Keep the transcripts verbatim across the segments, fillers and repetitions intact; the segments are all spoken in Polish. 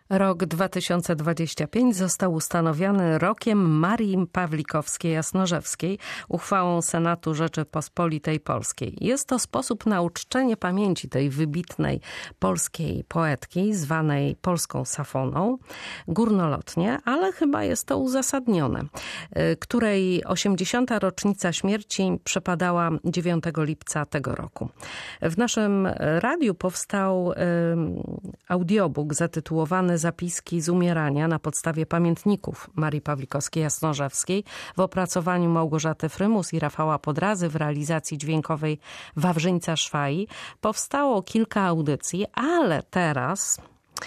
Rok dwa tysiące dwudziesty piąty został ustanowiony rokiem Marii Pawlikowskiej-Jasnorzewskiej uchwałą Senatu Rzeczypospolitej Polskiej. Jest to sposób na uczczenie pamięci tej wybitnej polskiej poetki, zwanej polską Safoną, górnolotnie, ale chyba jest to uzasadnione, której osiemdziesiąta rocznica śmierci przypadała dziewiątego lipca tego roku. W naszym radiu powstał audiobook zatytułowany Zapiski z umierania na podstawie pamiętników Marii Pawlikowskiej-Jasnorzewskiej w opracowaniu Małgorzaty Frymus i Rafała Podrazy w realizacji dźwiękowej Wawrzyńca Szwai. Powstało kilka audycji, ale teraz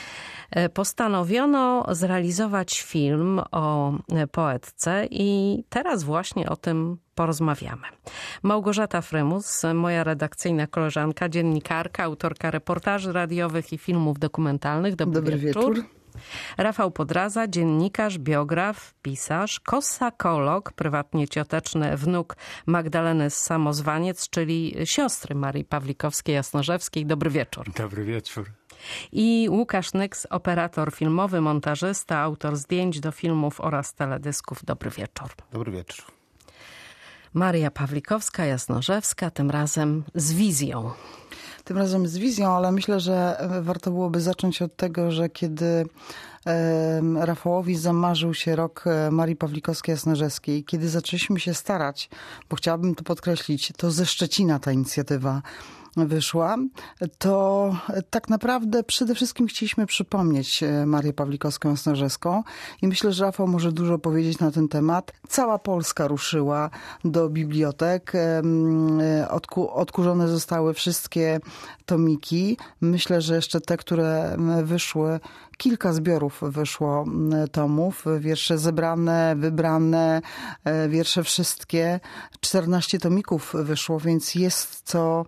postanowiono zrealizować film o poetce i teraz właśnie o tym porozmawiamy. Małgorzata Frymus, moja redakcyjna koleżanka, dziennikarka, autorka reportaży radiowych i filmów dokumentalnych. Dobry, Dobry wieczór. wieczór. Rafał Podraza, dziennikarz, biograf, pisarz, kosakolog, prywatnie cioteczny wnuk Magdaleny Samozwaniec, czyli siostry Marii Pawlikowskiej-Jasnorzewskiej. Dobry wieczór. Dobry wieczór. I Łukasz Nyks, operator filmowy, montażysta, autor zdjęć do filmów oraz teledysków. Dobry wieczór. Dobry wieczór. Maria Pawlikowska-Jasnorzewska, tym razem z wizją. Tym razem z wizją, ale myślę, że warto byłoby zacząć od tego, że kiedy Rafałowi zamarzył się rok Marii Pawlikowskiej-Jasnorzewskiej, kiedy zaczęliśmy się starać, bo chciałabym to podkreślić, to ze Szczecina ta inicjatywa wyszła, to tak naprawdę przede wszystkim chcieliśmy przypomnieć Marię Pawlikowską-Jasnorzewską i myślę, że Rafał może dużo powiedzieć na ten temat. Cała Polska ruszyła do bibliotek, Odku, odkurzone zostały wszystkie tomiki. Myślę, że jeszcze te, które wyszły, kilka zbiorów wyszło tomów, wiersze zebrane, wybrane, wiersze wszystkie. czternaście tomików wyszło, więc jest co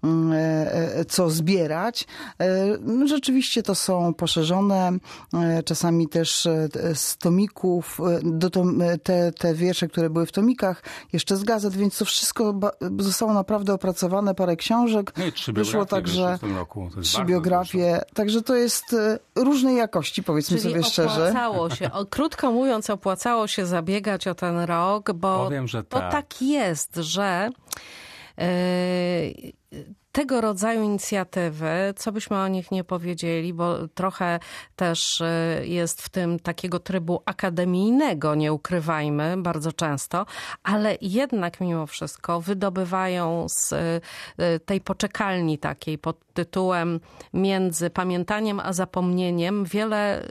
co zbierać. Rzeczywiście to są poszerzone, czasami też z tomików, do tom, te, te wiersze, które były w tomikach, jeszcze z gazet, więc to wszystko zostało naprawdę opracowane, parę książek. No i trzy wyszło także w tym roku. trzy biografie, dużo. Także to jest różnej jakości, powiedzmy Czyli sobie szczerze. opłacało się, o, krótko mówiąc, opłacało się zabiegać o ten rok, bo Powiem, że to tak. tak jest, że Yy, tego rodzaju inicjatywy, co byśmy o nich nie powiedzieli, bo trochę też jest w tym takiego trybu akademijnego, nie ukrywajmy, bardzo często, ale jednak mimo wszystko wydobywają z tej poczekalni takiej pod tytułem Między pamiętaniem a zapomnieniem wiele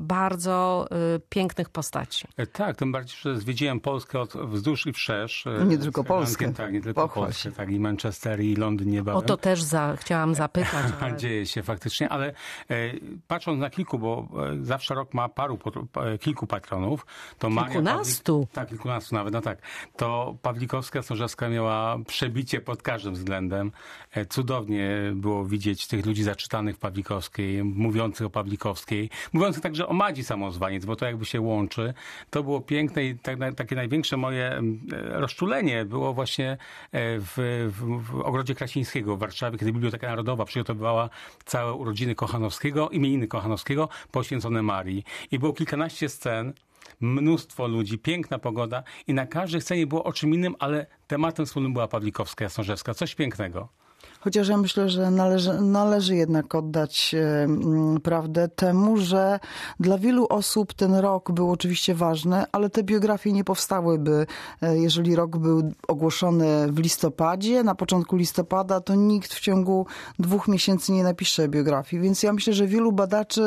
bardzo pięknych postaci. Tak, tym bardziej, że zwiedziłem Polskę od wzdłuż i wszerz. Nie tylko Polskę. Tak, nie tylko Pochwal Polskę, się. tak, i Manchester, i Londyn niebawem. O to też za, chciałam zapytać. Ale... Dzieje się faktycznie, ale e, patrząc na kilku, bo e, zawsze rok ma paru, e, kilku patronów. To Kilkunastu. Pawlik, tak, kilkunastu nawet, no tak. To Pawlikowska-Jasnorzewska miała przebicie pod każdym względem. E, cudownie było widzieć tych ludzi zaczytanych w Pawlikowskiej, mówiących o Pawlikowskiej, mówiących także o Madzi Samozwaniec, bo to jakby się łączy. To było piękne i tak, takie największe moje e, rozczulenie było właśnie w, w, w Ogrodzie Krasińskiego w Warszawie, kiedy Biblioteka Narodowa przygotowywała całe urodziny Kochanowskiego, imieniny Kochanowskiego poświęcone Marii. I było kilkanaście scen, mnóstwo ludzi, piękna pogoda i na każdej scenie było o czym innym, ale tematem wspólnym była Pawlikowska-Jasnorzewska. Coś pięknego. Chociaż ja myślę, że należy, należy jednak oddać e, prawdę temu, że dla wielu osób ten rok był oczywiście ważny, ale te biografie nie powstałyby, e, jeżeli rok był ogłoszony w listopadzie, na początku listopada, to nikt w ciągu dwóch miesięcy nie napisze biografii. Więc ja myślę, że wielu badaczy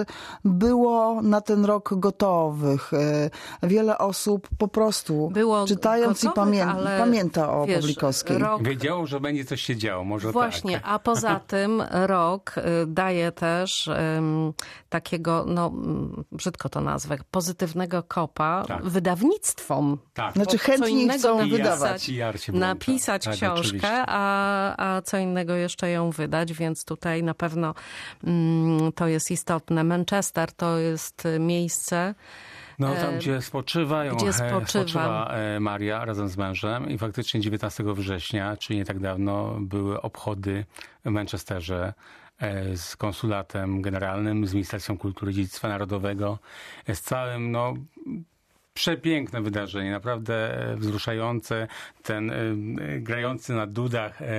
było na ten rok gotowych. E, wiele osób po prostu było czytając gotowych, i pamię- pamięta o wiesz, Pawlikowskiej. Rok... Wiedziało, że będzie coś się działo, może Właśnie. tak. A poza tym rok daje też um, takiego, no brzydko to nazwę, pozytywnego kopa tak. wydawnictwom. Tak. Znaczy chętnie chcą napisać, wydawać. Napisać tak, książkę, a, a co innego jeszcze ją wydać, więc tutaj na pewno um, to jest istotne. Manchester to jest miejsce, No tam, gdzie spoczywają, gdzie spoczywa. spoczywa Maria razem z mężem i faktycznie dziewiętnastego września, czyli nie tak dawno, były obchody w Manchesterze z konsulatem generalnym, z Ministerstwem Kultury i Dziedzictwa Narodowego, z całym, no, przepiękne wydarzenie, naprawdę wzruszające. Ten y, grający na dudach y,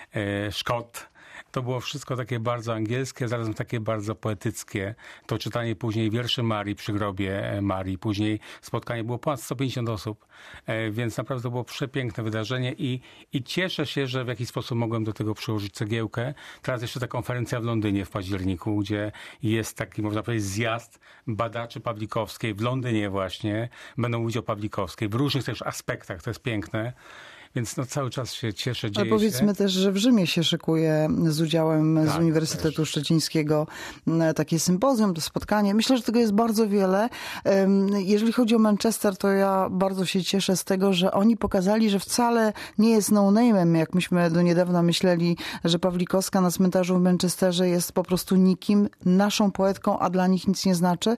y, Szkot. To było wszystko takie bardzo angielskie, zarazem takie bardzo poetyckie. To czytanie później wierszy Marii przy grobie Marii. Później spotkanie było ponad sto pięćdziesiąt osób, więc naprawdę było przepiękne wydarzenie i, i cieszę się, że w jakiś sposób mogłem do tego przyłożyć cegiełkę. Teraz jeszcze ta konferencja w Londynie w październiku, gdzie jest taki, można powiedzieć, zjazd badaczy Pawlikowskiej w Londynie właśnie. Będą mówić o Pawlikowskiej w różnych też aspektach, to jest piękne. Więc no, cały czas się cieszę, dzieje Ale powiedzmy się. też, że w Rzymie się szykuje z udziałem Tak, z Uniwersytetu też. Szczecińskiego takie sympozjum, to spotkanie. Myślę, że tego jest bardzo wiele. Jeżeli chodzi o Manchester, to ja bardzo się cieszę z tego, że oni pokazali, że wcale nie jest no-name'em, jak myśmy do niedawna myśleli, że Pawlikowska na cmentarzu w Manchesterze jest po prostu nikim, naszą poetką, a dla nich nic nie znaczy.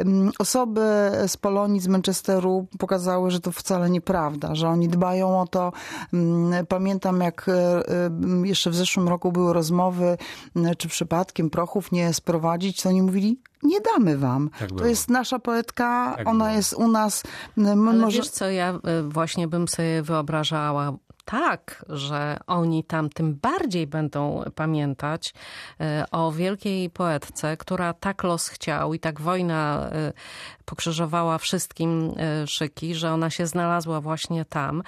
Osoby z Polonii, z Manchesteru pokazały, że to wcale nieprawda, że oni dbają o to. Pamiętam, jak jeszcze w zeszłym roku były rozmowy, czy przypadkiem prochów nie sprowadzić, to oni mówili, nie damy wam. Tak to było. jest nasza poetka, Tak ona było. jest u nas. Ale Może... wiesz co, ja właśnie bym sobie wyobrażała tak, że oni tam tym bardziej będą pamiętać o wielkiej poetce, która tak los chciał i tak wojna pokrzyżowała wszystkim szyki, że ona się znalazła właśnie tam.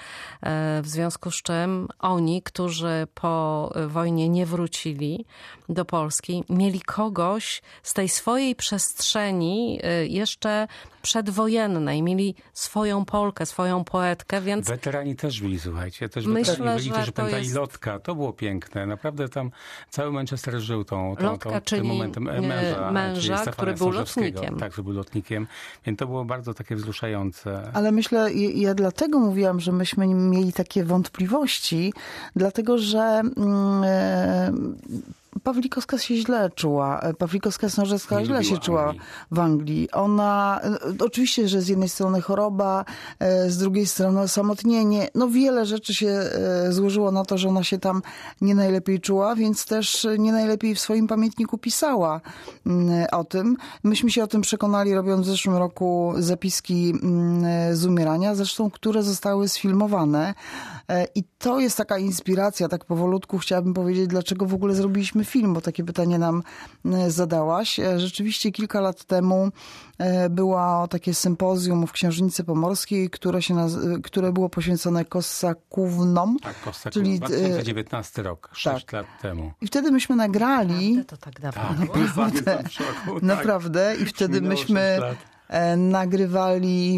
W związku z czym oni, którzy po wojnie nie wrócili do Polski, mieli kogoś z tej swojej przestrzeni jeszcze przedwojennej. Mieli swoją Polkę, swoją poetkę, więc... Weterani też byli, słuchajcie. Też Myślę, weterani byli, że którzy to pamiętali jest- Lotka. To było piękne. Naprawdę tam cały Manchester żył tą, tą, Lotka, tą, czyli, tym momentem e, męża, męża, czyli Stefana który był Jasnorzewskiego. lotnikiem. Tak, który był lotnikiem. Więc to było bardzo takie wzruszające. Ale myślę, ja ja dlatego mówiłam, że myśmy mieli takie wątpliwości, dlatego że mm, e, Pawlikowska się źle czuła. Pawlikowska Jasnorzewska Nie źle lubiła się czuła Anglii. w Anglii. Ona, e, oczywiście, że z jednej strony choroba, e, z drugiej strony osamotnienie. No wiele rzeczy się e, złożyło na to, że ona się tam nie najlepiej czuła, więc też nie najlepiej w swoim pamiętniku pisała mm, o tym. Myśmy się o tym przekonali, robiąc w zeszłym roku zapiski mm, z umierania, zresztą które zostały sfilmowane. E, I to jest taka inspiracja, tak powolutku chciałabym powiedzieć, dlaczego w ogóle zrobiliśmy film, bo takie pytanie nam e, zadałaś. E, Rzeczywiście kilka lat temu e, było takie sympozjum w Księżnicy Pomorskiej, które, się naz- które było poświęcone Kossakównom. Tak, Kostak, Czyli, dwa tysiące dziewiętnasty rok, sześć tak. lat temu. I wtedy myśmy nagrali, Naprawdę to tak dawno Tak, było. naprawdę. W szoku, tak. naprawdę, i wtedy Minęło myśmy sześć lat. e, nagrywali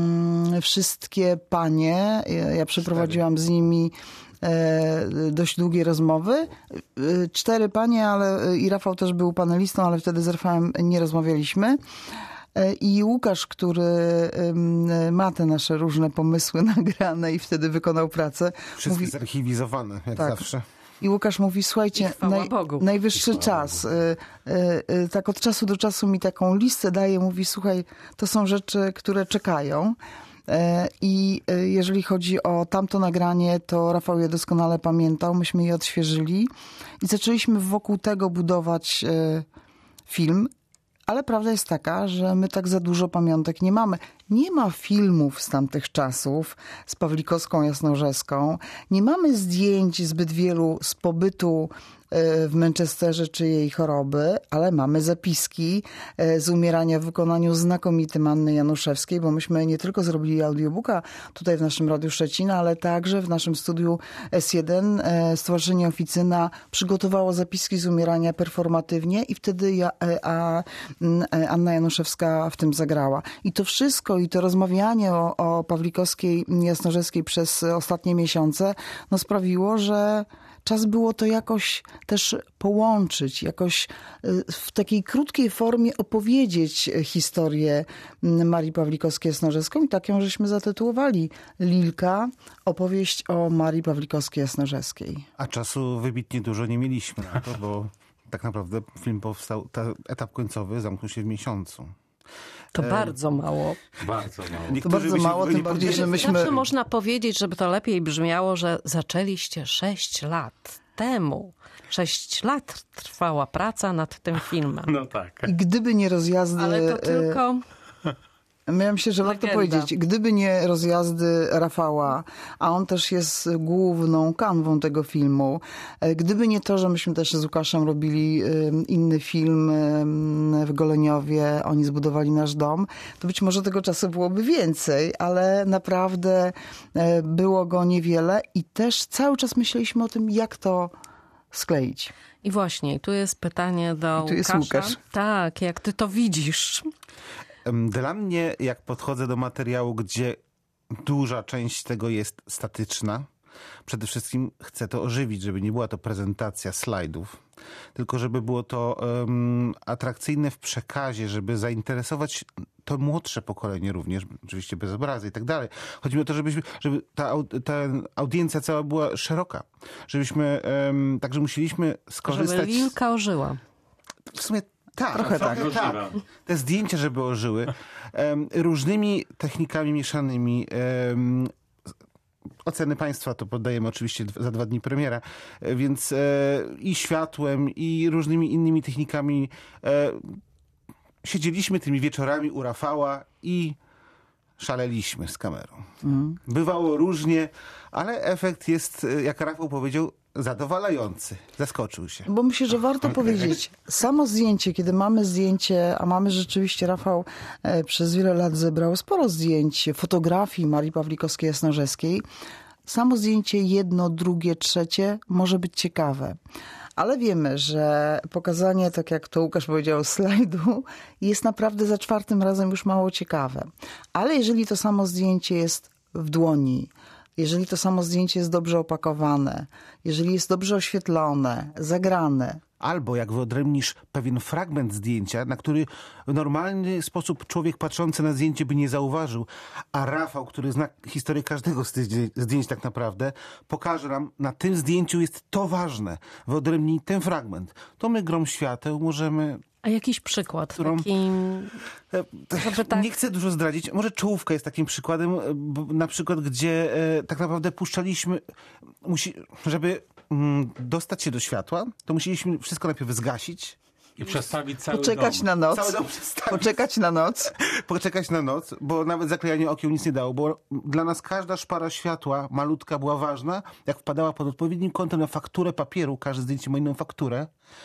mm, wszystkie panie. Ja, ja przeprowadziłam z nimi e, dość długie rozmowy. E, Cztery panie, ale i Rafał też był panelistą, ale wtedy z Rafałem nie rozmawialiśmy. E, I Łukasz, który em, ma te nasze różne pomysły nagrane i wtedy wykonał pracę. Wszystkie mówi, zarchiwizowane, jak Tak. zawsze. I Łukasz mówi, słuchajcie, I chwała naj, Bogu. najwyższy czas. Y, y, y, tak od czasu do czasu mi taką listę daje, mówi, słuchaj, to są rzeczy, które czekają. Y, I y, jeżeli chodzi o tamto nagranie, to Rafał je doskonale pamiętał, myśmy je odświeżyli i zaczęliśmy wokół tego budować y, film. Ale prawda jest taka, że my tak za dużo pamiątek nie mamy. Nie ma filmów z tamtych czasów z Pawlikowską Jasnorzewską. Nie mamy zdjęć zbyt wielu z pobytu w Manchesterze czy jej choroby, ale mamy zapiski z umierania w wykonaniu znakomitym Anny Januszewskiej, bo myśmy nie tylko zrobili audiobooka tutaj w naszym Radiu Szczecin, ale także w naszym studiu S jeden Stowarzyszenie Oficyna przygotowało zapiski z umierania performatywnie i wtedy ja, a, Anna Januszewska w tym zagrała. I to wszystko, i to rozmawianie o, o Pawlikowskiej Jasnorzewskiej przez ostatnie miesiące no sprawiło, że czas było to jakoś też połączyć, jakoś w takiej krótkiej formie opowiedzieć historię Marii Pawlikowskiej-Jasnorzewskiej i tak ją żeśmy zatytułowali. Lilka, opowieść o Marii Pawlikowskiej-Jasnorzewskiej. A czasu wybitnie dużo nie mieliśmy na to, bo tak naprawdę film powstał, ten etap końcowy zamknął się w miesiącu. To bardzo mało. Bardzo mało. To Niektórzy bardzo by się mało, nie tym bardziej, że podzielili. myśmy... Zawsze można powiedzieć, żeby to lepiej brzmiało, że zaczęliście sześć lat. temu. Sześć lat trwała praca nad tym filmem. No tak. I gdyby nie rozjazdy... Ale to tylko... Ja myślę, że warto Legenda. powiedzieć, gdyby nie rozjazdy Rafała, a on też jest główną kanwą tego filmu, gdyby nie to, że myśmy też z Łukaszem robili inny film w Goleniowie, oni zbudowali nasz dom, to być może tego czasu byłoby więcej, ale naprawdę było go niewiele i też cały czas myśleliśmy o tym, jak to skleić. I właśnie, tu jest pytanie do I tu jest Łukasza. Łukasz. Tak, jak ty to widzisz? Dla mnie, jak podchodzę do materiału, gdzie duża część tego jest statyczna, przede wszystkim chcę to ożywić, żeby nie była to prezentacja slajdów, tylko żeby było to um, atrakcyjne w przekazie, żeby zainteresować to młodsze pokolenie również, oczywiście bez obrazy i tak dalej. Chodzi mi o to, żebyśmy, żeby ta, ta audiencja cała była szeroka, żebyśmy, um, także musieliśmy skorzystać... Żeby Lilka ożyła. W sumie tak, Trochę tak. tak. Te zdjęcia, żeby ożyły. Um, różnymi technikami mieszanymi. Um, oceny państwa to poddajemy oczywiście za dwa dni premiera, więc e, i światłem, i różnymi innymi technikami e, siedzieliśmy tymi wieczorami u Rafała i szaleliśmy z kamerą. Mm. Bywało różnie, ale efekt jest, jak Rafał powiedział, zadowalający. Zaskoczył się. Bo myślę, że warto powiedzieć, samo zdjęcie, kiedy mamy zdjęcie, a mamy rzeczywiście, Rafał e, przez wiele lat zebrał sporo zdjęć, fotografii Marii Pawlikowskiej-Jasnorzewskiej, samo zdjęcie jedno, drugie, trzecie może być ciekawe. Ale wiemy, że pokazanie, tak jak to Łukasz powiedział, slajdu jest naprawdę za czwartym razem już mało ciekawe. Ale jeżeli to samo zdjęcie jest w dłoni, jeżeli to samo zdjęcie jest dobrze opakowane, jeżeli jest dobrze oświetlone, zagrane. Albo jak wyodrębnisz pewien fragment zdjęcia, na który w normalny sposób człowiek patrzący na zdjęcie by nie zauważył, a Rafał, który zna historię każdego z tych zdjęć tak naprawdę, pokaże nam, na tym zdjęciu jest to ważne. Wyodrębnij ten fragment. To my grom świateł możemy... A jakiś przykład którą... taki... Żeby tak... Nie chcę dużo zdradzić. Może Czołówka jest takim przykładem, na przykład, gdzie e, tak naprawdę puszczaliśmy, musi, żeby mm, dostać się do światła, to musieliśmy wszystko najpierw zgasić. I przestawić cały Poczekać dom. na noc. Cały dom przestawić. Poczekać na noc. Poczekać na noc, bo nawet zaklejanie okien nic nie dało, bo dla nas każda szpara światła malutka była ważna. Jak wpadała pod odpowiednim kątem na fakturę papieru, każde zdjęcie ma inną fakturę,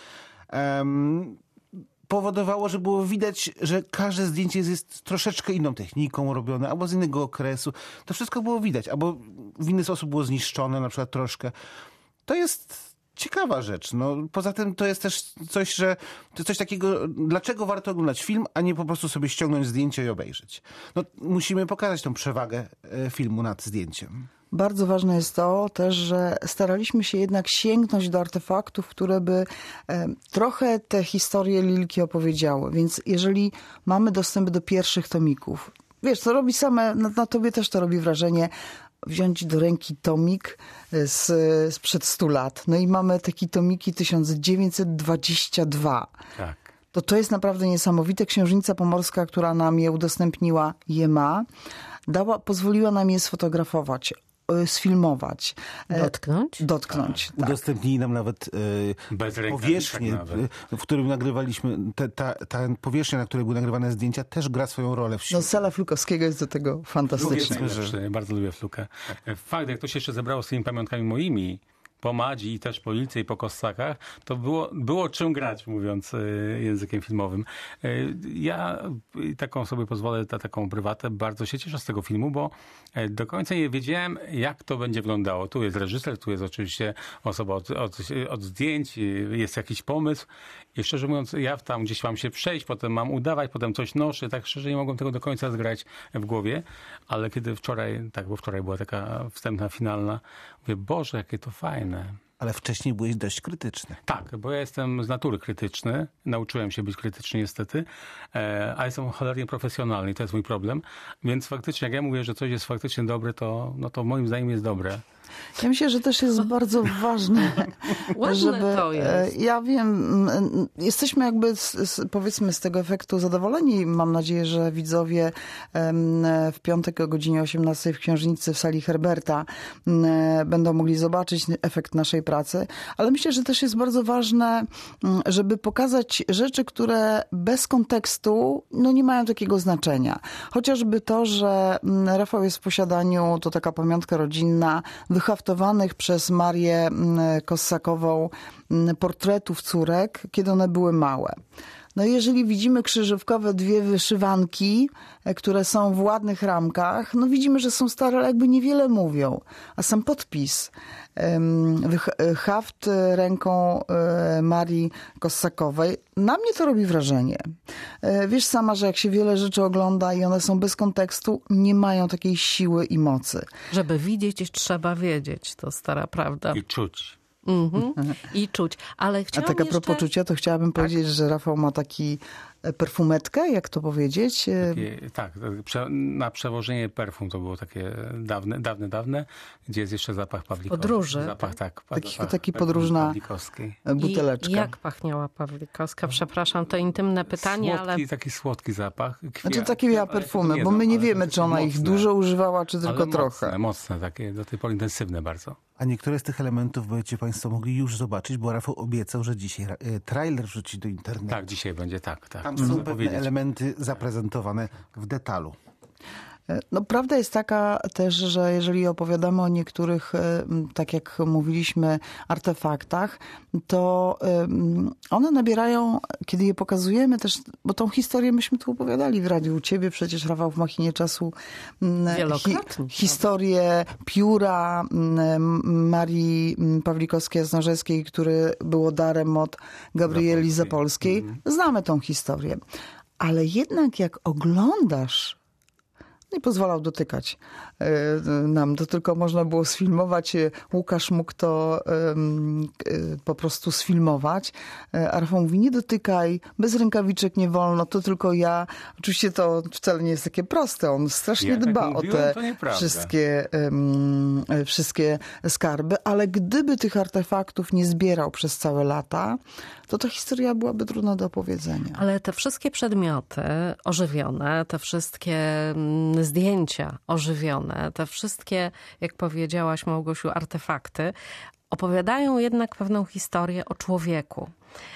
um, powodowało, że było widać, że każde zdjęcie jest, jest troszeczkę inną techniką robione, albo z innego okresu. To wszystko było widać, albo w inny sposób było zniszczone, na przykład troszkę. To jest ciekawa rzecz. No, poza tym to jest też coś, że to coś takiego, dlaczego warto oglądać film, a nie po prostu sobie ściągnąć zdjęcie i obejrzeć. No, musimy pokazać tą przewagę filmu nad zdjęciem. Bardzo ważne jest to też, że staraliśmy się jednak sięgnąć do artefaktów, które by e, trochę te historie Lilki opowiedziały. Więc jeżeli mamy dostęp do pierwszych tomików, wiesz, to robi same, na, na tobie też to robi wrażenie, wziąć do ręki tomik z, sprzed stu lat. No i mamy takie tomiki tysiąc dziewięćset dwadzieścia dwa. Tak. To to jest naprawdę niesamowite. Księżniczka Pomorska, która nam je udostępniła, je ma. Dała, pozwoliła nam je sfotografować, sfilmować. Dotknąć? Dotknąć, tak. Udostępnili nam nawet e, Bez powierzchnię, nawet. w którym nagrywaliśmy, te, ta, ta powierzchnia, na której były nagrywane zdjęcia, też gra swoją rolę w No świecie. sala Flukowskiego jest do tego fantastyczna. Powiedzmy, że... Bardzo lubię Flukę. Fakt, jak to się jeszcze zebrało z tymi pamiątkami moimi, po Madzi i też po Lilce i po Kostakach, to było, było czym grać, mówiąc y, językiem filmowym. Y, ja y, taką sobie pozwolę na taką prywatę. Bardzo się cieszę z tego filmu, bo y, do końca nie wiedziałem, jak to będzie wyglądało. Tu jest reżyser, tu jest oczywiście osoba od, od, od zdjęć, y, jest jakiś pomysł. I szczerze mówiąc, ja tam gdzieś mam się przejść, potem mam udawać, potem coś noszę. Tak szczerze nie mogłem tego do końca zgrać w głowie. Ale kiedy wczoraj, tak, bo wczoraj była taka wstępna, finalna, mówię, Boże, jakie to fajne. Ale wcześniej byłeś dość krytyczny. Tak, bo ja jestem z natury krytyczny. Nauczyłem się być krytyczny niestety, e, a jestem cholernie profesjonalny i to jest mój problem. Więc faktycznie, jak ja mówię, że coś jest faktycznie dobre, to, no to moim zdaniem jest dobre. Ja myślę, że też jest bardzo ważne, Ładne żeby... to jest. Ja wiem, jesteśmy jakby z, z, powiedzmy z tego efektu zadowoleni. Mam nadzieję, że widzowie w piątek o godzinie osiemnastej w Książnicy w sali Herberta będą mogli zobaczyć efekt naszej pracy. Ale myślę, że też jest bardzo ważne, żeby pokazać rzeczy, które bez kontekstu no, nie mają takiego znaczenia. Chociażby to, że Rafał jest w posiadaniu, to taka pamiątka rodzinna, wyhaftowanych przez Marię Kossakową portretów córek, kiedy one były małe. No jeżeli widzimy krzyżówkowe dwie wyszywanki, które są w ładnych ramkach, no widzimy, że są stare, ale jakby niewiele mówią. A sam podpis, haft ręką Marii Kossakowej, na mnie to robi wrażenie. Wiesz sama, że jak się wiele rzeczy ogląda i one są bez kontekstu, nie mają takiej siły i mocy. Żeby widzieć, trzeba wiedzieć. To stara prawda. I czuć. Mhm. I czuć. Ale chciałam A tak a jeszcze... propos czucia, to chciałabym tak. powiedzieć, że Rafał ma taki perfumetkę, jak to powiedzieć? Takie, tak, na przewożenie perfum to było takie dawne, dawne, dawne, gdzie jest jeszcze zapach pawlikowy. Podróży. Zapach, tak. Taki, zapach taki podróżna buteleczka. I jak pachniała pawlikowska? Przepraszam, to intymne pytanie, słodki, ale... taki słodki zapach. Kwiat, znaczy takie miała perfumy, nie bo znam, my nie ale wiemy, czy ona mocne, ich dużo używała, czy tylko ale trochę. Mocne, mocne, takie do tej pory intensywne bardzo. A niektóre z tych elementów będziecie państwo mogli już zobaczyć, bo Rafał obiecał, że dzisiaj trailer wrzuci do internetu. Tak, dzisiaj będzie tak. tak. Tam są pewne elementy zaprezentowane w detalu. No, prawda jest taka też, że jeżeli opowiadamy o niektórych, tak jak mówiliśmy, artefaktach, to one nabierają, kiedy je pokazujemy też, bo tą historię myśmy tu opowiadali w radiu u ciebie, przecież Rafał w Machinie Czasu, hi, historię pióra Marii Pawlikowskiej-Jasnorzewskiej, który było darem od Gabrieli Zapolskiej. Mhm. Znamy tą historię. Ale jednak jak oglądasz, nie pozwalał dotykać nam. To tylko można było sfilmować. Łukasz mógł to po prostu sfilmować. A Rafał mówi, nie dotykaj, bez rękawiczek nie wolno, to tylko ja. Oczywiście to wcale nie jest takie proste. On strasznie ja dba tak o te wszystkie, um, wszystkie skarby, ale gdyby tych artefaktów nie zbierał przez całe lata, to ta historia byłaby trudna do opowiedzenia. Ale te wszystkie przedmioty ożywione, te wszystkie zdjęcia ożywione, te wszystkie, jak powiedziałaś Małgosiu, artefakty, opowiadają jednak pewną historię o człowieku.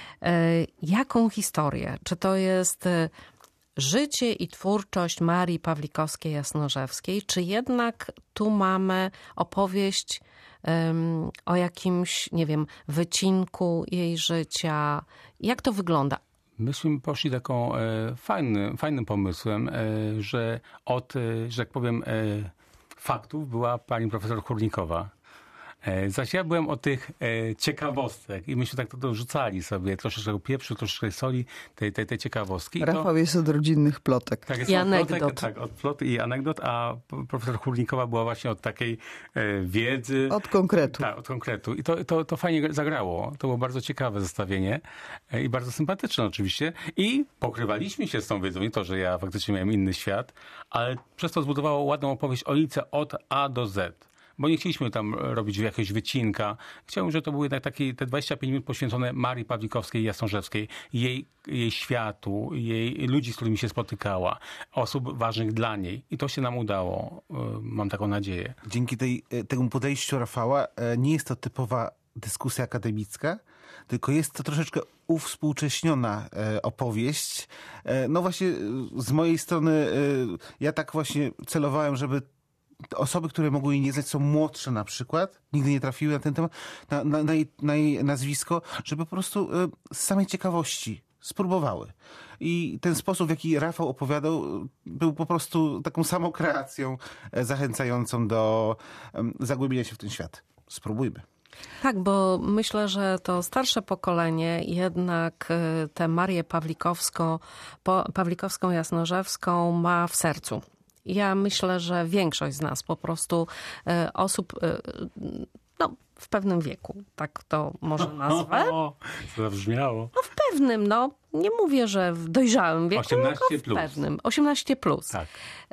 Jaką historię? Czy to jest życie i twórczość Marii Pawlikowskiej-Jasnorzewskiej, czy jednak tu mamy opowieść um, o jakimś, nie wiem, wycinku jej życia? Jak to wygląda? Myśmy poszli taką e, fajny, fajnym pomysłem, e, że od, e, że tak powiem, e, faktów była pani profesor Hurnikowa. E, zaś ja byłem od tych e, ciekawostek i myśmy tak to dorzucali sobie, troszeczkę pieprzu, troszeczkę soli, tej, tej, tej ciekawostki. Rafał to, jest od rodzinnych plotek. Tak, jest I od anegdot. Plotek, tak, od plot i anegdot, a profesor Hurnikowa była właśnie od takiej e, wiedzy. Od konkretu. Tak, od konkretu. I to, to, to fajnie zagrało. To było bardzo ciekawe zestawienie e, i bardzo sympatyczne oczywiście. I pokrywaliśmy się z tą wiedzą. Nie to, że ja faktycznie miałem inny świat, ale przez to zbudowało ładną opowieść o Lice od A do Z. Bo nie chcieliśmy tam robić jakiegoś wycinka. Chciałem, żeby to były jednak takie te dwadzieścia pięć minut poświęcone Marii Pawlikowskiej-Jasnorzewskiej, jej, jej światu, jej ludzi, z którymi się spotykała, osób ważnych dla niej. I to się nam udało. Mam taką nadzieję. Dzięki tej, temu podejściu Rafała nie jest to typowa dyskusja akademicka, tylko jest to troszeczkę uwspółcześniona opowieść. No właśnie z mojej strony ja tak właśnie celowałem, żeby osoby, które mogły jej nie znać, są młodsze na przykład, nigdy nie trafiły na ten temat, na, na, na, jej, na jej nazwisko, żeby po prostu z samej ciekawości spróbowały. I ten sposób, w jaki Rafał opowiadał, był po prostu taką samą kreacją zachęcającą do zagłębienia się w ten świat. Spróbujmy. Tak, bo myślę, że to starsze pokolenie jednak tę Marię Pawlikowską, Pawlikowską Jasnorzewską ma w sercu. Ja myślę, że większość z nas po prostu osób, no w pewnym wieku, tak to może nazwę. O, co to brzmiało. No w pewnym, no. Nie mówię, że w dojrzałym wieku, osiemnaście tylko w plus. pewnym. osiemnaście plus. Tak.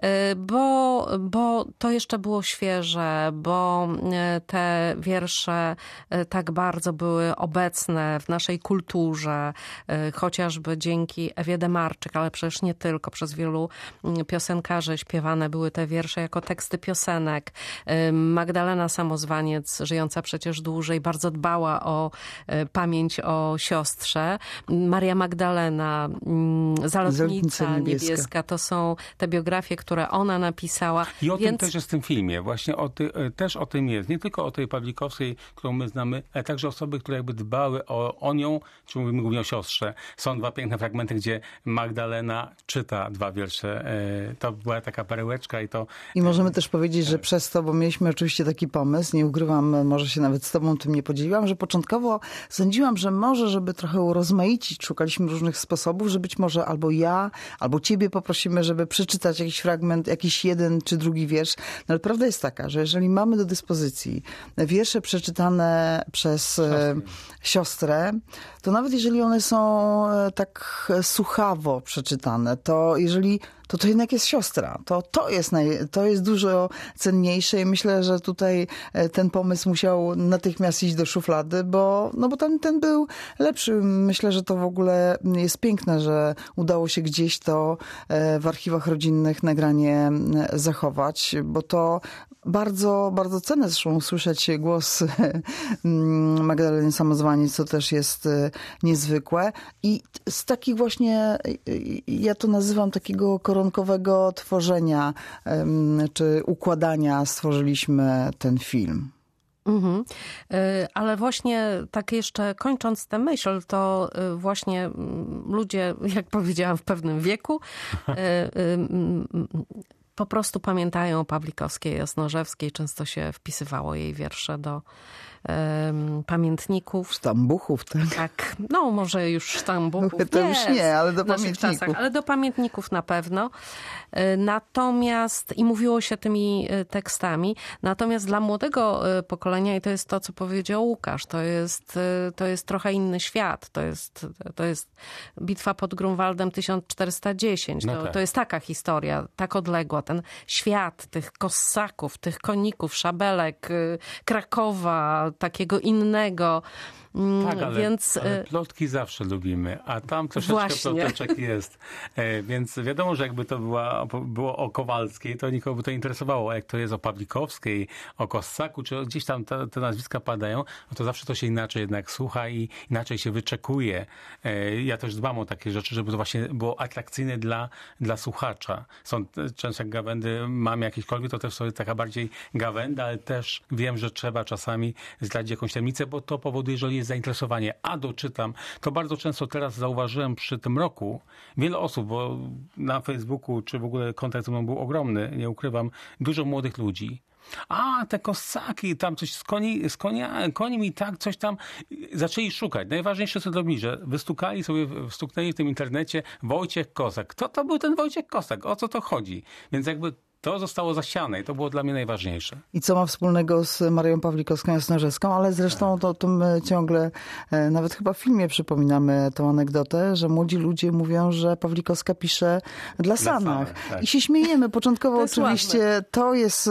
Bo, bo to jeszcze było świeże, bo te wiersze tak bardzo były obecne w naszej kulturze, chociażby dzięki Ewie Demarczyk, ale przecież nie tylko, przez wielu piosenkarzy śpiewane były te wiersze jako teksty piosenek. Magdalena Samozwaniec, żyjąca przecież dłużej, bardzo dbała o pamięć o siostrze. Maria Magdalena, Zalotnica Zalotnica niebieska. niebieska, to są te biografie, które ona napisała. I o Więc... tym też jest w tym filmie. Właśnie o ty, też o tym jest. Nie tylko o tej Pawlikowskiej, którą my znamy, ale także osoby, które jakby dbały o, o nią, czy mówimy głównie o siostrze. Są dwa piękne fragmenty, gdzie Magdalena czyta dwa wiersze. To była taka perełeczka i to... I możemy też powiedzieć, że przez to, bo mieliśmy oczywiście taki pomysł, nie ukrywam, może się nawet z tobą tym nie podzieliłam, że początkowo sądziłam, że może, żeby trochę urozmaicić, szukaliśmy różnych sposobów, że być może albo ja, albo ciebie poprosimy, żeby przeczytać jakiś fragment, jakiś jeden czy drugi wiersz. No ale prawda jest taka, że jeżeli mamy do dyspozycji wiersze przeczytane przez e, siostrę, to nawet jeżeli one są e, tak suchawo przeczytane, to jeżeli to to jednak jest siostra. To, to, jest naj, to jest dużo cenniejsze i myślę, że tutaj ten pomysł musiał natychmiast iść do szuflady, bo, no bo ten, ten był lepszy. Myślę, że to w ogóle jest piękne, że udało się gdzieś to w archiwach rodzinnych nagranie zachować, bo to bardzo, bardzo cenne zresztą usłyszeć głos Magdaleny Samozwaniec, co też jest niezwykłe. I z takich właśnie, ja to nazywam takiego koronkowego tworzenia czy układania stworzyliśmy ten film. Mhm. Ale właśnie tak jeszcze kończąc tę myśl, to właśnie ludzie, jak powiedziałam, w pewnym wieku po prostu pamiętają o Pawlikowskiej Jasnorzewskiej. Często się wpisywało jej wiersze do um, pamiętników. Sztambuchów, tak? Tak, no może już sztambuchów to już nie, ale do w naszych pamiętników. czasach, ale do pamiętników na pewno. Natomiast, i mówiło się tymi tekstami, natomiast dla młodego pokolenia, i to jest to, co powiedział Łukasz, to jest, to jest trochę inny świat. To jest, to jest bitwa pod Grunwaldem tysiąc czterysta dziesięć. No to, tak. to jest taka historia, tak odległa. Ten świat tych kossaków, tych koników, szabelek, Krakowa, takiego innego. Tak, ale, Więc, ale plotki zawsze lubimy, a tam troszeczkę Właśnie. ploteczek jest. E, więc wiadomo, że jakby to była, było o Kowalskiej, to nikogo by to interesowało. A jak to jest o Pawlikowskiej, o Kossaku, czy gdzieś tam te, te nazwiska padają, no to zawsze to się inaczej jednak słucha i inaczej się wyczekuje. E, ja też dbam o takie rzeczy, żeby to właśnie było atrakcyjne dla, dla słuchacza. Są często jak gawędy mam jakiekolwiek, to też sobie taka bardziej gawęda, ale też wiem, że trzeba czasami zdradzić jakąś tajemnicę, bo to powoduje, że jest zainteresowanie, a doczytam, to bardzo często teraz zauważyłem przy tym roku, wiele osób, bo na Facebooku czy w ogóle kontakt ze mną był ogromny, nie ukrywam, dużo młodych ludzi. A, te Kossaki, tam coś z, koni, z konia, koniem i tak, coś tam zaczęli szukać. Najważniejsze co robili, że wystukali sobie, wstuknęli w tym internecie Wojciech Kossak. Kto to był ten Wojciech Kossak? O co to chodzi? Więc jakby to zostało zasiane i to było dla mnie najważniejsze. I co ma wspólnego z Marią Pawlikowską Jasnorzewską, ale zresztą to, to my ciągle, nawet chyba w filmie przypominamy tą anegdotę, że młodzi ludzie mówią, że Pawlikowska pisze dla, dla samych. samych tak. I się śmiejemy. Początkowo to oczywiście ładne. to jest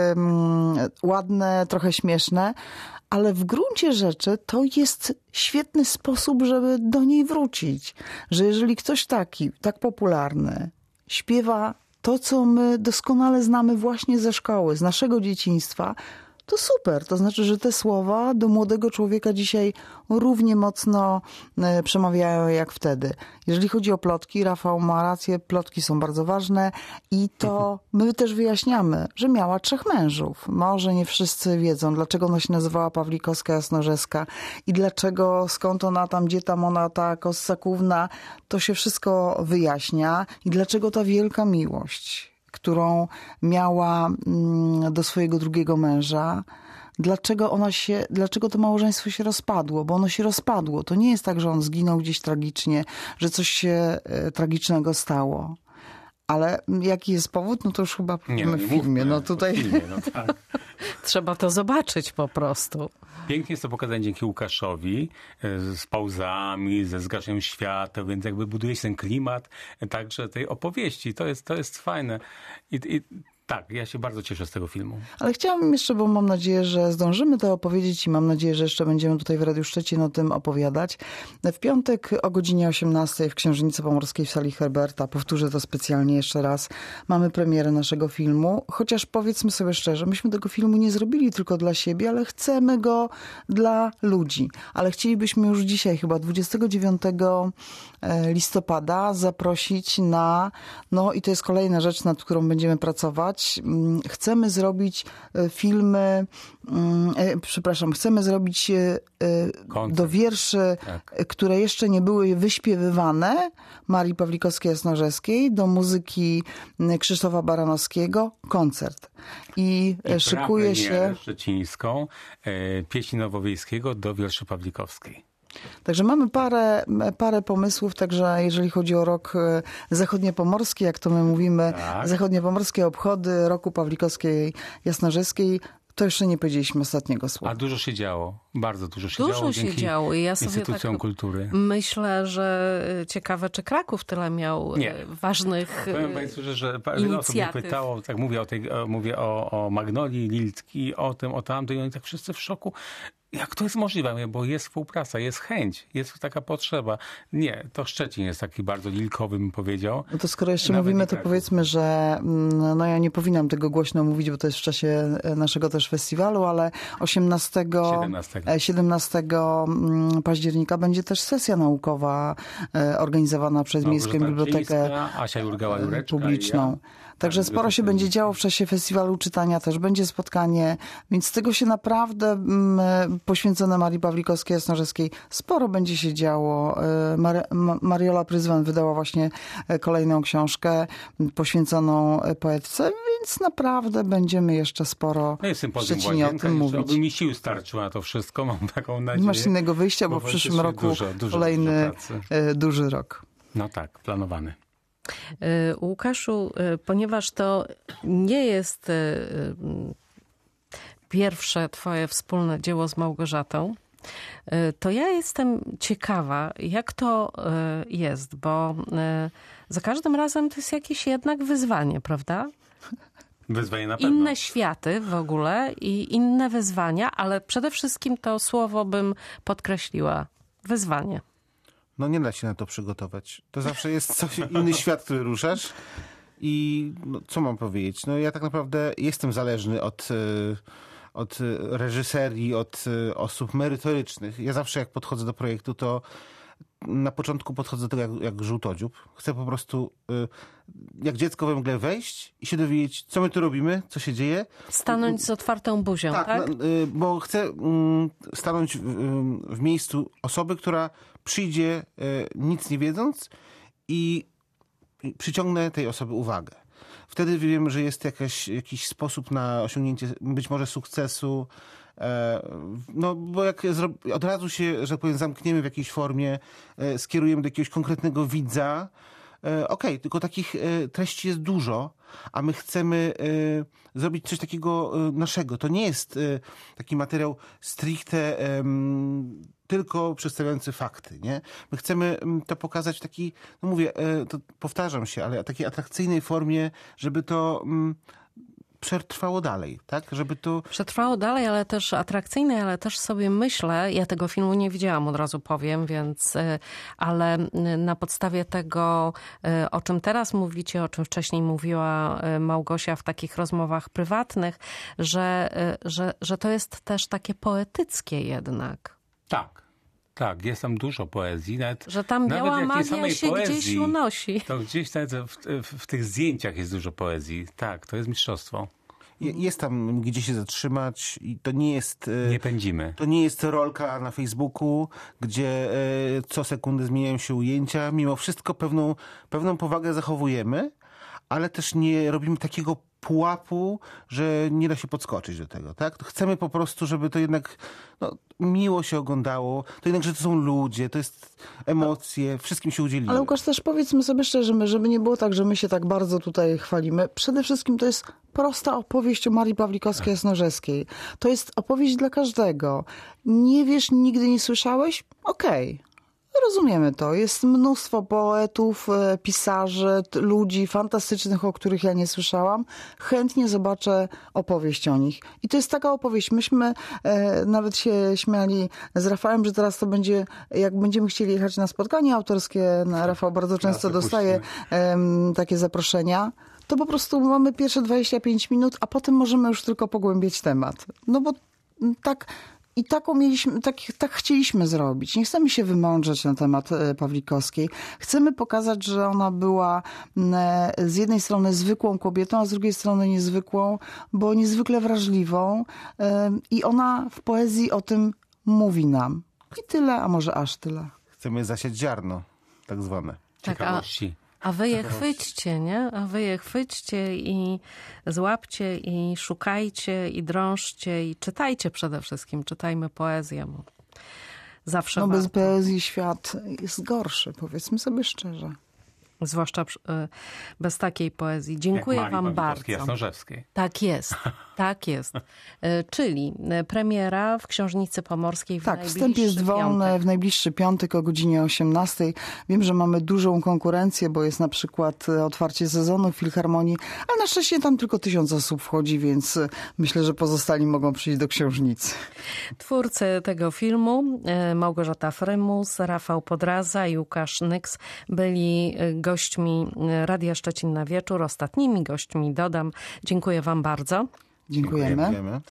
um, ładne, trochę śmieszne, ale w gruncie rzeczy to jest świetny sposób, żeby do niej wrócić. Że jeżeli ktoś taki, tak popularny, śpiewa to, co my doskonale znamy właśnie ze szkoły, z naszego dzieciństwa, to super. To znaczy, że te słowa do młodego człowieka dzisiaj równie mocno przemawiają jak wtedy. Jeżeli chodzi o plotki, Rafał ma rację, plotki są bardzo ważne i to my też wyjaśniamy, że miała trzech mężów. Może nie wszyscy wiedzą, dlaczego ona się nazywała Pawlikowska Jasnorzewska i dlaczego, skąd ona tam, gdzie tam ona, ta Kossakówna, to się wszystko wyjaśnia i dlaczego ta wielka miłość, którą miała do swojego drugiego męża, dlaczego ona się, dlaczego to małżeństwo się rozpadło, bo ono się rozpadło. To nie jest tak, że on zginął gdzieś tragicznie, że coś się tragicznego stało. Ale jaki jest powód? No to już chyba Nie, powiemy no, w filmie. mówmy, No tutaj... w filmie, no tak. Trzeba to zobaczyć po prostu. Pięknie jest to pokazane dzięki Łukaszowi, z pauzami, ze zgaszeniem światła, więc jakby buduje się ten klimat także tej opowieści. To jest, to jest fajne. I, i tak, ja się bardzo cieszę z tego filmu. Ale chciałam jeszcze, bo mam nadzieję, że zdążymy to opowiedzieć i mam nadzieję, że jeszcze będziemy tutaj w Radiu Szczecin o tym opowiadać. W piątek o godzinie osiemnastej w Księżnicy Pomorskiej w sali Herberta, powtórzę to specjalnie jeszcze raz, mamy premierę naszego filmu. Chociaż powiedzmy sobie szczerze, myśmy tego filmu nie zrobili tylko dla siebie, ale chcemy go dla ludzi. Ale chcielibyśmy już dzisiaj, chyba dwudziestego dziewiątego listopada, zaprosić na, no i to jest kolejna rzecz, nad którą będziemy pracować. Chcemy zrobić filmy, przepraszam, chcemy zrobić Koncert. do wierszy, tak. które jeszcze nie były wyśpiewywane, Marii Pawlikowskiej-Jasnorzewskiej, do muzyki Krzysztofa Baranowskiego, koncert. I, I szykuje się szczecińską, pieśni Nowowiejskiego do wierszy Pawlikowskiej. Także mamy parę, parę pomysłów, także jeżeli chodzi o rok zachodniopomorski, jak to my mówimy, tak. zachodniopomorskie obchody roku Pawlikowskiej Jasnorzewskiej, to jeszcze nie powiedzieliśmy ostatniego słowa. A dużo się działo, bardzo dużo się dużo działo. Dużo się działo i ja sobie instytucjom tak kultury. myślę, że ciekawe, czy Kraków tyle miał nie. ważnych Powiem Państwu, że, że wiele osób mnie pytało, tak mówię o tej, mówię o, o Magnolii, Liltki, o tym, o tamtym i oni tak wszyscy w szoku. Jak to jest możliwe? Bo jest współpraca, jest chęć, jest taka potrzeba. Nie, to Szczecin jest taki bardzo lilkowy, bym powiedział. No to skoro jeszcze Nawet mówimy, to powiedzmy, że no ja nie powinnam tego głośno mówić, bo to jest w czasie naszego też festiwalu, ale osiemnastego, siedemnastego października będzie też sesja naukowa organizowana przez no, Miejską Bibliotekę Asia Jurgała-Jureczka Publiczną. Także sporo się będzie działo w czasie festiwalu czytania, też będzie spotkanie, więc z tego się naprawdę poświęcone Marii Pawlikowskiej-Jasnorzewskiej sporo będzie się działo. Mar- Mariola Pryzwan wydała właśnie kolejną książkę poświęconą poetce, więc naprawdę będziemy jeszcze sporo no w Szczecinie o tym mówić. Oby mi sił starczyło na to wszystko, mam taką nadzieję. Nie masz innego wyjścia, bo, bo w przyszłym roku dużo, dużo, kolejny dużo duży rok. No tak, planowany. Łukaszu, ponieważ to nie jest pierwsze twoje wspólne dzieło z Małgorzatą, to ja jestem ciekawa, jak to jest, bo za każdym razem to jest jakieś jednak wyzwanie, prawda? Wyzwanie na pewno. Inne światy w ogóle i inne wyzwania, ale przede wszystkim to słowo bym podkreśliła. Wyzwanie. No nie da się na to przygotować. To zawsze jest coś, inny świat, który ruszasz. I no, co mam powiedzieć? No ja tak naprawdę jestem zależny od, od reżyserii, od osób merytorycznych. Ja zawsze jak podchodzę do projektu, to na początku podchodzę do tego jak, jak żółtodziób. Chcę po prostu jak dziecko we mgle wejść i się dowiedzieć, co my tu robimy, co się dzieje. Stanąć z otwartą buzią, tak? tak? No, bo chcę stanąć w, w miejscu osoby, która przyjdzie nic nie wiedząc i przyciągnę tej osoby uwagę. Wtedy wiem, że jest jakaś, jakiś sposób na osiągnięcie być może sukcesu. No, bo jak od razu się, że powiem, zamkniemy w jakiejś formie, skierujemy do jakiegoś konkretnego widza, okej, okay, tylko takich treści jest dużo, a my chcemy zrobić coś takiego naszego. To nie jest taki materiał stricte tylko przedstawiający fakty, nie? My chcemy to pokazać w takiej, no mówię, to powtarzam się, ale takiej atrakcyjnej formie, żeby to przetrwało dalej, tak? Żeby to... Przetrwało dalej, ale też atrakcyjne, ale też sobie myślę, ja tego filmu nie widziałam, od razu powiem, więc, ale na podstawie tego, o czym teraz mówicie, o czym wcześniej mówiła Małgosia w takich rozmowach prywatnych, że, że, że to jest też takie poetyckie jednak. Tak. Tak, jest tam dużo poezji. Nawet, że tam biała magia się poezji, gdzieś unosi. To gdzieś nawet w, w, w tych zdjęciach jest dużo poezji. Tak, to jest mistrzostwo. Jest tam gdzie się zatrzymać i to nie jest... Nie pędzimy. To nie jest rolka na Facebooku, gdzie co sekundę zmieniają się ujęcia. Mimo wszystko pewną, pewną powagę zachowujemy, ale też nie robimy takiego pułapu, że nie da się podskoczyć do tego, tak? Chcemy po prostu, żeby to jednak no, miło się oglądało, to jednak, że to są ludzie, to jest emocje, wszystkim się udzielimy. Ale Łukasz, też powiedzmy sobie szczerze, żeby nie było tak, że my się tak bardzo tutaj chwalimy. Przede wszystkim to jest prosta opowieść o Marii Pawlikowskiej-Jasnorzewskiej. To jest opowieść dla każdego. Nie wiesz, nigdy nie słyszałeś? Okej. Okay. Rozumiemy to. Jest mnóstwo poetów, pisarzy, ludzi fantastycznych, o których ja nie słyszałam. Chętnie zobaczę opowieść o nich. I to jest taka opowieść. Myśmy e, nawet się śmiali z Rafałem, że teraz to będzie, jak będziemy chcieli jechać na spotkanie autorskie, na Rafał bardzo często dostaje e, takie zaproszenia, to po prostu mamy pierwsze dwadzieścia pięć minut, a potem możemy już tylko pogłębiać temat. No bo tak... I taką mieliśmy, tak, tak chcieliśmy zrobić. Nie chcemy się wymądrzeć na temat Pawlikowskiej. Chcemy pokazać, że ona była z jednej strony zwykłą kobietą, a z drugiej strony niezwykłą, bo niezwykle wrażliwą. I ona w poezji o tym mówi nam. I tyle, a może aż tyle. Chcemy zasiać ziarno, tak zwane. Ciekawości. A wy je chwyćcie, nie? A wy je chwyćcie i złapcie i szukajcie i drążcie i czytajcie przede wszystkim. Czytajmy poezję. Zawsze No warto. bez poezji świat jest gorszy, powiedzmy sobie szczerze. Zwłaszcza bez takiej poezji. Dziękuję Jak wam bardzo. Jasnorzewskiej. Tak jest, tak jest. Czyli premiera w Książnicy Pomorskiej w Tak, najbliższy wstęp jest wolny piątek. w najbliższy piątek o godzinie osiemnastej. Wiem, że mamy dużą konkurencję, bo jest na przykład otwarcie sezonu w Filharmonii, ale na szczęście tam tylko tysiąc osób wchodzi, więc myślę, że pozostali mogą przyjść do Książnicy. Twórcy tego filmu, Małgorzata Frymus, Rafał Podraza i Łukasz Nyks, byli gośćmi Radia Szczecin na Wieczór, ostatnimi gośćmi, dodam. Dziękuję wam bardzo. Dziękujemy. Dziękujemy.